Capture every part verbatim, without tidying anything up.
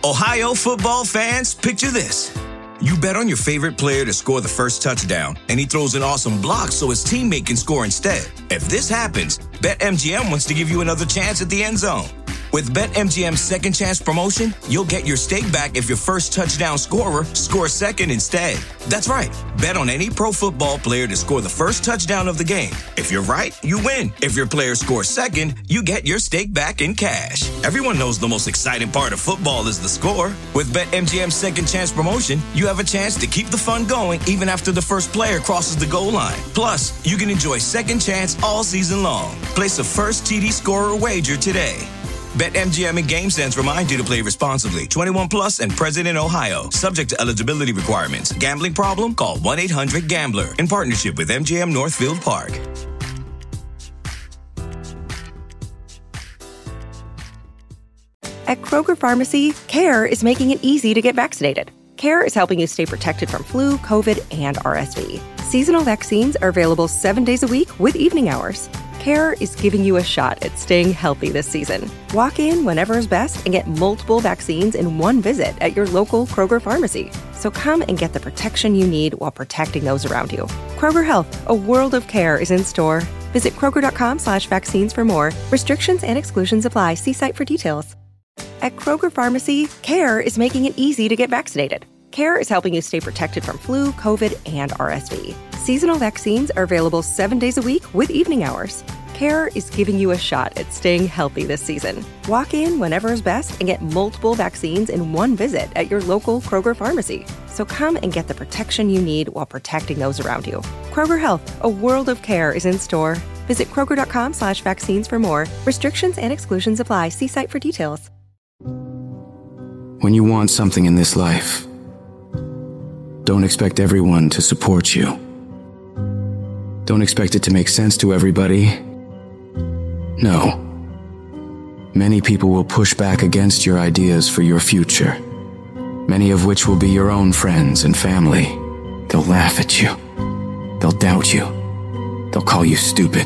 Ohio football fans, picture this. You bet on your favorite player to score the first touchdown, and he throws an awesome block so his teammate can score instead. If this happens, BetMGM wants to give you another chance at the end zone. With BetMGM's Second Chance promotion, you'll get your stake back if your first touchdown scorer scores second instead. That's right. Bet on any pro football player to score the first touchdown of the game. If you're right, you win. If your player scores second, you get your stake back in cash. Everyone knows the most exciting part of football is the score. With BetMGM's Second Chance promotion, you have a chance to keep the fun going even after the first player crosses the goal line. Plus, you can enjoy Second Chance all season long. Place a first T D scorer wager today. BetMGM and GameSense remind you to play responsibly. twenty-one plus and present in Ohio. Subject to eligibility requirements. Gambling problem? Call one eight hundred gambler. In partnership with M G M Northfield Park. At Kroger Pharmacy, CARE is making it easy to get vaccinated. CARE is helping you stay protected from flu, COVID, and R S V. Seasonal vaccines are available seven days a week with evening hours. CARE is giving you a shot at staying healthy this season. Walk in whenever is best and get multiple vaccines in one visit at your local Kroger pharmacy. So come and get the protection you need while protecting those around you. Kroger Health, a world of care is in store. Visit Kroger.com slash vaccines for more. Restrictions and exclusions apply. See site for details. At Kroger Pharmacy, CARE is making it easy to get vaccinated. CARE is helping you stay protected from flu, COVID, and R S V. Seasonal vaccines are available seven days a week with evening hours. CARE is giving you a shot at staying healthy this season. Walk in whenever is best and get multiple vaccines in one visit at your local Kroger pharmacy. So come and get the protection you need while protecting those around you. Kroger Health, a world of care is in store. Visit Kroger.com slash vaccines for more. Restrictions and exclusions apply. See site for details. When you want something in this life, don't expect everyone to support you. Don't expect it to make sense to everybody. No. Many people will push back against your ideas for your future, many of which will be your own friends and family. They'll laugh at you. They'll doubt you. They'll call you stupid.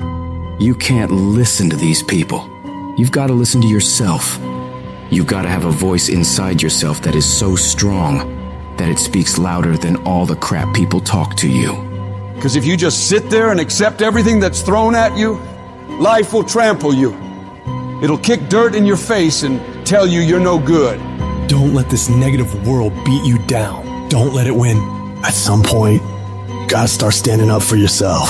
You can't listen to these people. You've got to listen to yourself. You've got to have a voice inside yourself that is so strong that it speaks louder than all the crap people talk to you. Because if you just sit there and accept everything that's thrown at you, life will trample you. It'll kick dirt in your face and tell you you're no good. Don't let this negative world beat you down. Don't let it win. At some point, you gotta start standing up for yourself.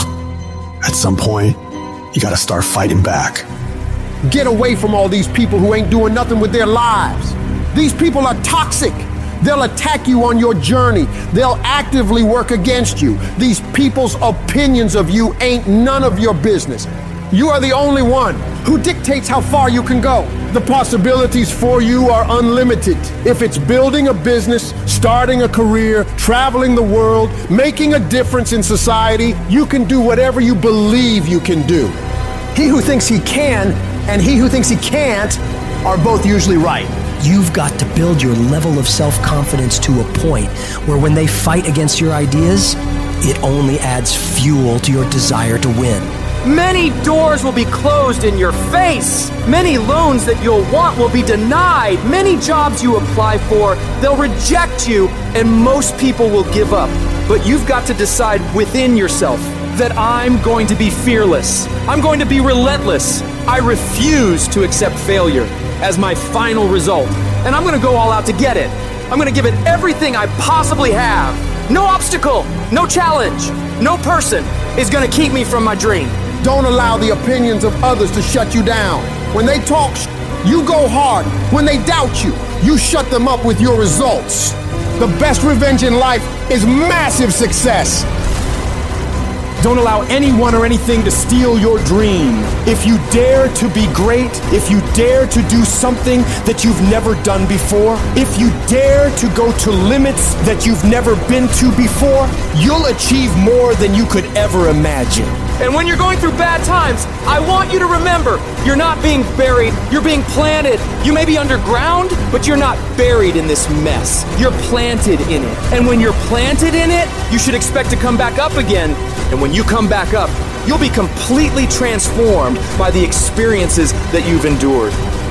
At some point, you gotta start fighting back. Get away from all these people who ain't doing nothing with their lives. These people are toxic. They'll attack you on your journey. They'll actively work against you. These people's opinions of you ain't none of your business. You are the only one who dictates how far you can go. The possibilities for you are unlimited. If it's building a business, starting a career, traveling the world, making a difference in society, you can do whatever you believe you can do. He who thinks he can and he who thinks he can't are both usually right. You've got to build your level of self-confidence to a point where when they fight against your ideas, it only adds fuel to your desire to win. Many doors will be closed in your face. Many loans that you'll want will be denied. Many jobs you apply for, they'll reject you, and most people will give up. But you've got to decide within yourself that I'm going to be fearless. I'm going to be relentless. I refuse to accept failure as my final result. And I'm going to go all out to get it. I'm going to give it everything I possibly have. No obstacle, no challenge, no person is going to keep me from my dream. Don't allow the opinions of others to shut you down. When they talk, you go hard. When they doubt you, you shut them up with your results. The best revenge in life is massive success. Don't allow anyone or anything to steal your dream. If you dare to be great, if you dare to do something that you've never done before, if you dare to go to limits that you've never been to before, you'll achieve more than you could ever imagine. And when you're going through bad times, I want you to remember, you're not being buried, you're being planted. You may be underground, but you're not buried in this mess. You're planted in it. And when you're planted in it, you should expect to come back up again. And when you come back up, you'll be completely transformed by the experiences that you've endured.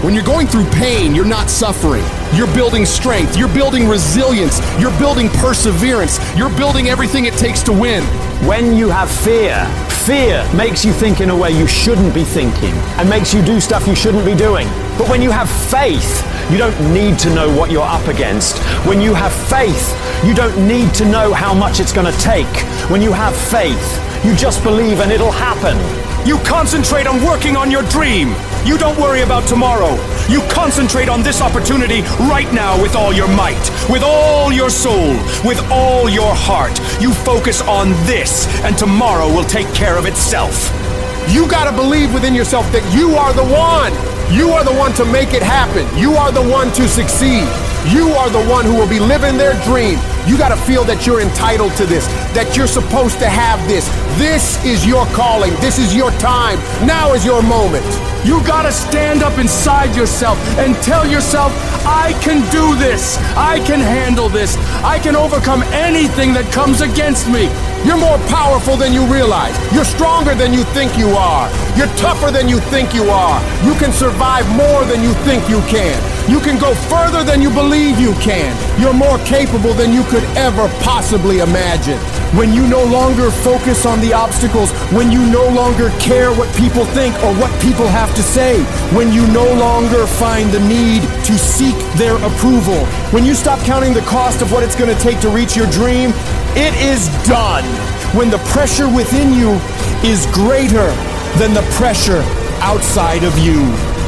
When you're going through pain, you're not suffering. You're building strength. You're building resilience. You're building perseverance. You're building everything it takes to win. When you have fear, fear makes you think in a way you shouldn't be thinking and makes you do stuff you shouldn't be doing. But when you have faith, you don't need to know what you're up against. When you have faith, you don't need to know how much it's going to take. When you have faith, you just believe and it'll happen. You concentrate on working on your dream. You don't worry about tomorrow. You concentrate on this opportunity right now with all your might, with all your soul, with all your heart. You focus on this, and tomorrow will take care of itself. You gotta believe within yourself that you are the one. You are the one to make it happen. You are the one to succeed. You are the one who will be living their dream. You got to feel that you're entitled to this, that you're supposed to have this. This is your calling. This is your time. Now is your moment. You got to stand up inside yourself and tell yourself, I can do this. I can handle this. I can overcome anything that comes against me. You're more powerful than you realize. You're stronger than you think you are. You're tougher than you think you are. You can survive more than you think you can. You can go further than you believe you can. You're more capable than you could ever possibly imagine. When you no longer focus on the obstacles, when you no longer care what people think or what people have to say, when you no longer find the need to seek their approval, when you stop counting the cost of what it's going to take to reach your dream, it is done. When the pressure within you is greater than the pressure outside of you.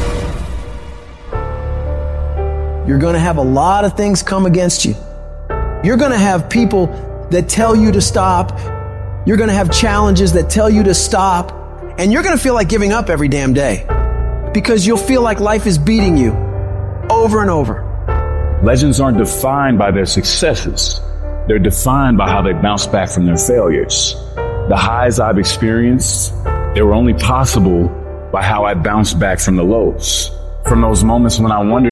You're going to have a lot of things come against you. You're going to have people that tell you to stop. You're going to have challenges that tell you to stop. And you're going to feel like giving up every damn day because you'll feel like life is beating you over and over. Legends aren't defined by their successes. They're defined by how they bounce back from their failures. The highs I've experienced, they were only possible by how I bounced back from the lows. From those moments when I wondered.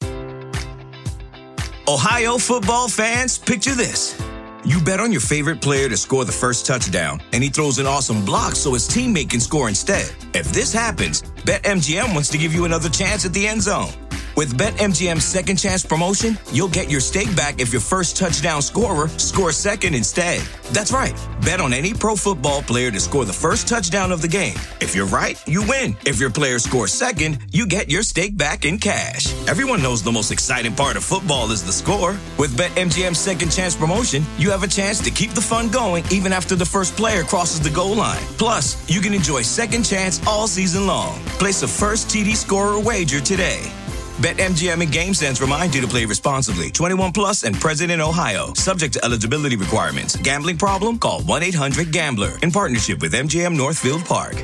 Ohio football fans, picture this. You bet on your favorite player to score the first touchdown, and he throws an awesome block so his teammate can score instead. If this happens, BetMGM wants to give you another chance at the end zone. With BetMGM's second chance promotion, you'll get your stake back if your first touchdown scorer scores second instead. That's right. Bet on any pro football player to score the first touchdown of the game. If you're right, you win. If your player scores second, you get your stake back in cash. Everyone knows the most exciting part of football is the score. With BetMGM's second chance promotion, you have a chance to keep the fun going even after the first player crosses the goal line. Plus, you can enjoy second chance all season long. Place a first T D scorer wager today. BetMGM and GameSense remind you to play responsibly. twenty-one plus and present in Ohio. Subject to eligibility requirements. Gambling problem? Call one eight hundred gambler. In partnership with M G M Northfield Park.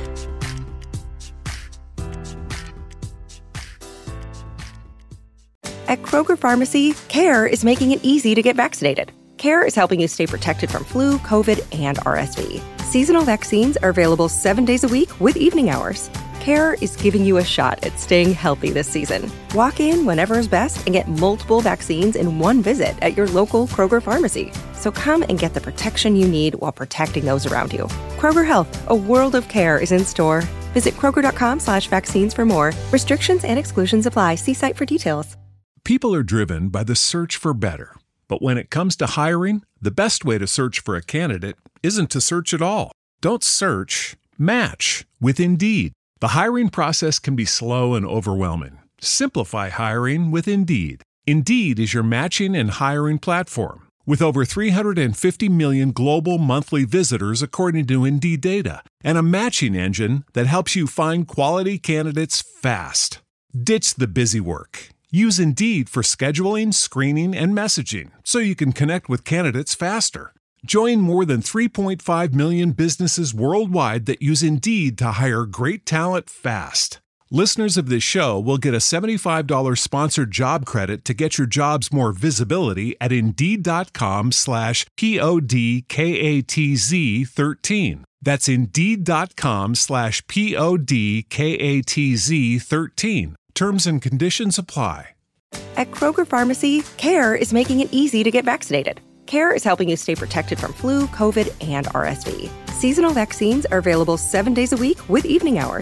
At Kroger Pharmacy, CARE is making it easy to get vaccinated. CARE is helping you stay protected from flu, COVID, and R S V. Seasonal vaccines are available seven days a week with evening hours. CARE is giving you a shot at staying healthy this season. Walk in whenever is best and get multiple vaccines in one visit at your local Kroger pharmacy. So come and get the protection you need while protecting those around you. Kroger Health, a world of care is in store. Visit Kroger.com slash vaccines for more. Restrictions and exclusions apply. See site for details. People are driven by the search for better. But when it comes to hiring, the best way to search for a candidate isn't to search at all. Don't search, match with Indeed. The hiring process can be slow and overwhelming. Simplify hiring with Indeed. Indeed is your matching and hiring platform. With over three hundred fifty million global monthly visitors according to Indeed data, and a matching engine that helps you find quality candidates fast. Ditch the busy work. Use Indeed for scheduling, screening, and messaging so you can connect with candidates faster. Join more than three point five million businesses worldwide that use Indeed to hire great talent fast. Listeners of this show will get a seventy-five dollars sponsored job credit to get your jobs more visibility at Indeed.com slash P-O-D-K-A-T-Z 13. That's Indeed.com slash P-O-D-K-A-T-Z 13. Terms and conditions apply. At Kroger Pharmacy, CARE is making it easy to get vaccinated. CARE is helping you stay protected from flu, COVID, and R S V. Seasonal vaccines are available seven days a week with evening hours.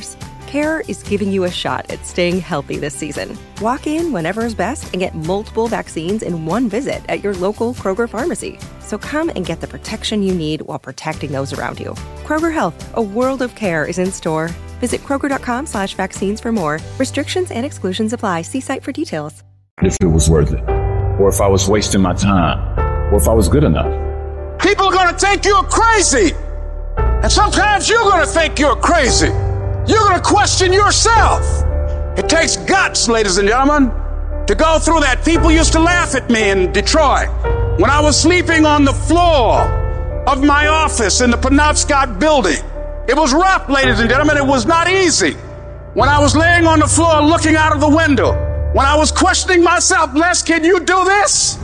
CARE is giving you a shot at staying healthy this season. Walk in whenever is best and get multiple vaccines in one visit at your local Kroger pharmacy. So come and get the protection you need while protecting those around you. Kroger Health, a world of care is in store. Visit Kroger.com slash vaccines for more. Restrictions and exclusions apply. See site for details. If it was worth it, or if I was wasting my time, or if I was good enough. People are going to think you're crazy. And sometimes you're going to think you're crazy. You're going to question yourself. It takes guts, ladies and gentlemen, to go through that. People used to laugh at me in Detroit when I was sleeping on the floor of my office in the Penobscot building. It was rough, ladies and gentlemen. It was not easy. When I was laying on the floor looking out of the window, when I was questioning myself, Les, can you do this?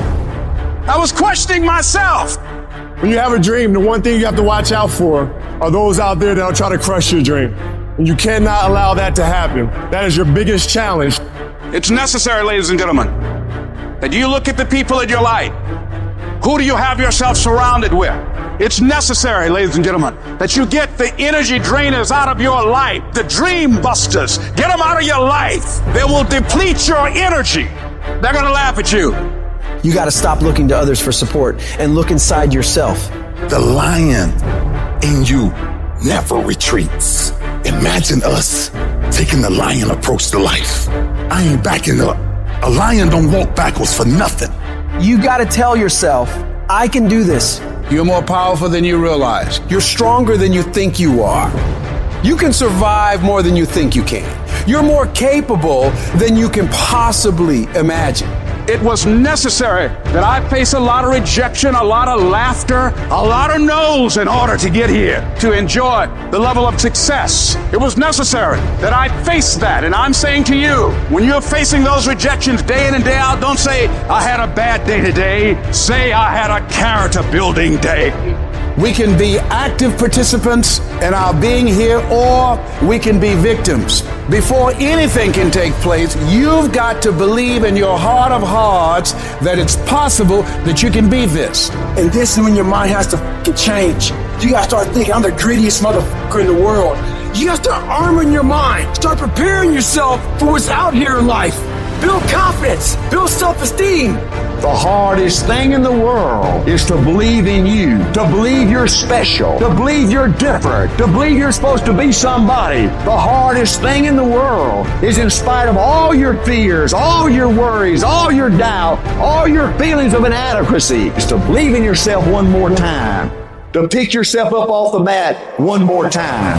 I was questioning myself. When you have a dream, the one thing you have to watch out for are those out there that'll try to crush your dream. And you cannot allow that to happen. That is your biggest challenge. It's necessary, ladies and gentlemen, that you look at the people in your life. Who do you have yourself surrounded with? It's necessary, ladies and gentlemen, that you get the energy drainers out of your life, the dream busters. Get them out of your life. They will deplete your energy. They're going to laugh at you. You got to stop looking to others for support and look inside yourself. The lion in you never retreats. Imagine us taking the lion approach to life. I ain't backing up. A lion don't walk backwards for nothing. You got to tell yourself, I can do this. You're more powerful than you realize. You're stronger than you think you are. You can survive more than you think you can. You're more capable than you can possibly imagine. It was necessary that I face a lot of rejection, a lot of laughter, a lot of no's in order to get here, to enjoy the level of success. It was necessary that I face that. And I'm saying to you, when you're facing those rejections day in and day out, don't say, I had a bad day today. Say, I had a character building day. We can be active participants in our being here, or we can be victims. Before anything can take place, you've got to believe in your heart of hearts that it's possible that you can be this. And this is when your mind has to f***ing change. You gotta start thinking, I'm the grittiest motherfucker in the world. You gotta start arming your mind. Start preparing yourself for what's out here in life. Build confidence. Build self-esteem. The hardest thing in the world is to believe in you, to believe you're special, to believe you're different, to believe you're supposed to be somebody. The hardest thing in the world is, in spite of all your fears, all your worries, all your doubt, all your feelings of inadequacy, is to believe in yourself one more time, to pick yourself up off the mat one more time.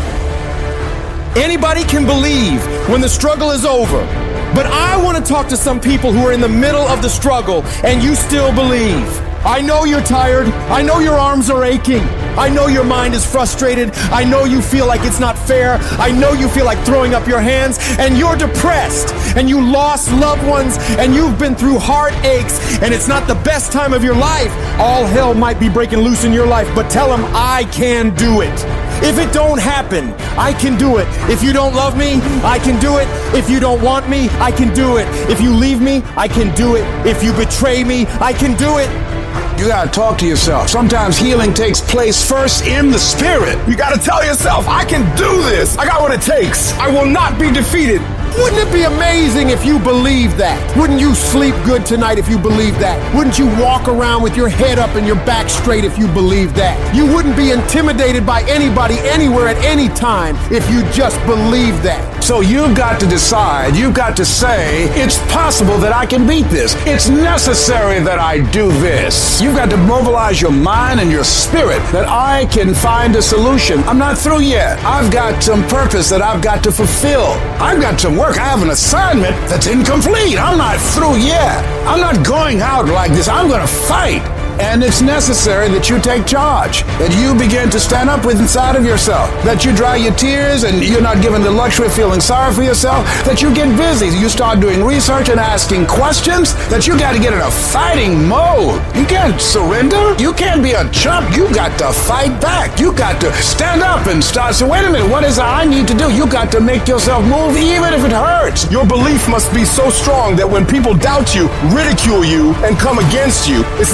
Anybody can believe when the struggle is over. But I want to talk to some people who are in the middle of the struggle and you still believe. I know you're tired. I know your arms are aching. I know your mind is frustrated. I know you feel like it's not fair. I know you feel like throwing up your hands, and you're depressed, and you lost loved ones, and you've been through heartaches, and it's not the best time of your life. All hell might be breaking loose in your life, but tell them I can do it. If it don't happen, I can do it. If you don't love me, I can do it. If you don't want me, I can do it. If you leave me, I can do it. If you betray me, I can do it. You gotta talk to yourself. Sometimes healing takes place first in the spirit. You gotta tell yourself, I can do this. I got what it takes. I will not be defeated. Wouldn't it be amazing if you believed that? Wouldn't you sleep good tonight if you believed that? Wouldn't you walk around with your head up and your back straight if you believed that? You wouldn't be intimidated by anybody anywhere at any time if you just believed that. So you've got to decide, you've got to say, it's possible that I can beat this. It's necessary that I do this. You've got to mobilize your mind and your spirit that I can find a solution. I'm not through yet. I've got some purpose that I've got to fulfill. I've got some work. I have an assignment that's incomplete. I'm not through yet. I'm not going out like this. I'm going to fight. And it's necessary that you take charge, that you begin to stand up with inside of yourself, that you dry your tears and you're not given the luxury of feeling sorry for yourself, that you get busy, you start doing research and asking questions, that you got to get in a fighting mode. You can't surrender. You can't be a chump. You got to fight back. You got to stand up and start. So wait a minute, what is it I need to do? You got to make yourself move even if it hurts. Your belief must be so strong that when people doubt you, ridicule you, and come against you, it's nothing but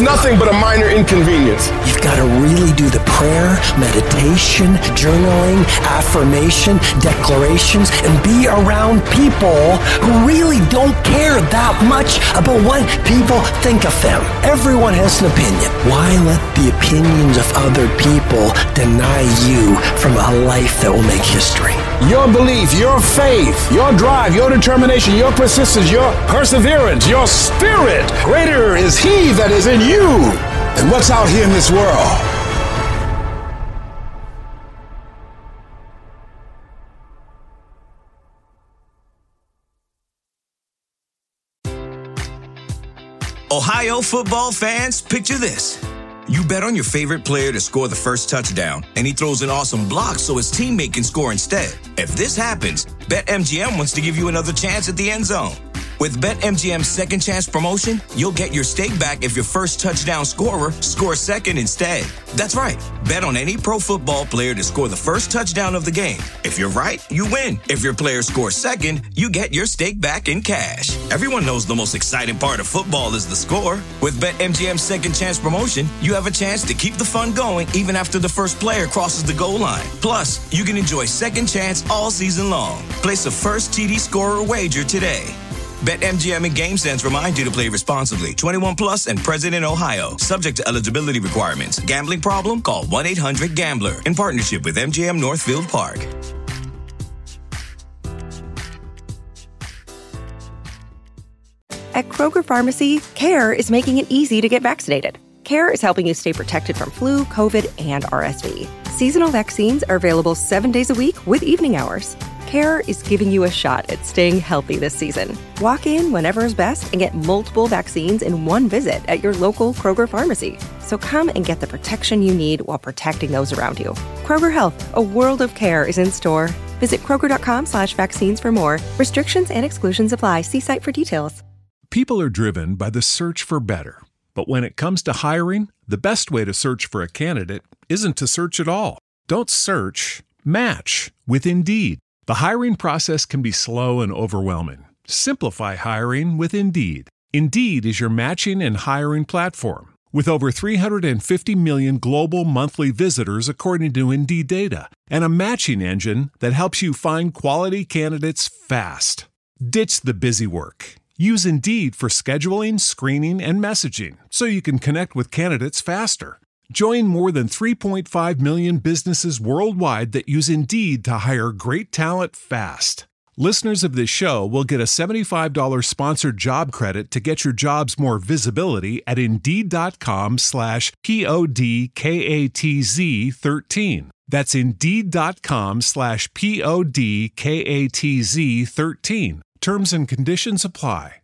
a minor inconvenience. You've got to really do the prayer, meditation, journaling, affirmation, declarations, and be around people who really don't care that much about what people think of them. Everyone has an opinion. Why let the opinions of other people deny you from a life that will make history? Your belief, your faith, your drive, your determination, your persistence, your perseverance, your spirit. Greater is He that is in you than what's out here in this world. Ohio football fans, picture this. You bet on your favorite player to score the first touchdown, and he throws an awesome block so his teammate can score instead. If this happens, BetMGM wants to give you another chance at the end zone. With BetMGM's second chance promotion, you'll get your stake back if your first touchdown scorer scores second instead. That's right. Bet on any pro football player to score the first touchdown of the game. If you're right, you win. If your player scores second, you get your stake back in cash. Everyone knows the most exciting part of football is the score. With BetMGM's second chance promotion, you have a chance to keep the fun going even after the first player crosses the goal line. Plus, you can enjoy second chance all season long. Place a first T D scorer wager today. BetMGM and GameSense remind you to play responsibly. twenty-one plus and present in Ohio. Subject to eligibility requirements. Gambling problem? Call one eight hundred gambler. In partnership with M G M Northfield Park. At Kroger Pharmacy, CARE is making it easy to get vaccinated. CARE is helping you stay protected from flu, COVID, and R S V. Seasonal vaccines are available seven days a week with evening hours. CARE is giving you a shot at staying healthy this season. Walk in whenever is best and get multiple vaccines in one visit at your local Kroger pharmacy. So come and get the protection you need while protecting those around you. Kroger Health, a world of care, is in store. Visit kroger.com slash vaccines for more. Restrictions and exclusions apply. See site for details. People are driven by the search for better. But when it comes to hiring, the best way to search for a candidate isn't to search at all. Don't search, match with Indeed. The hiring process can be slow and overwhelming. Simplify hiring with Indeed. Indeed is your matching and hiring platform. With over three hundred fifty million global monthly visitors according to Indeed data, and a matching engine that helps you find quality candidates fast. Ditch the busy work. Use Indeed for scheduling, screening, and messaging so you can connect with candidates faster. Join more than three point five million businesses worldwide that use Indeed to hire great talent fast. Listeners of this show will get a seventy-five dollars sponsored job credit to get your jobs more visibility at Indeed.com slash P-O-D-K-A-T-Z 13. That's Indeed.com slash P-O-D-K-A-T-Z 13. Terms and conditions apply.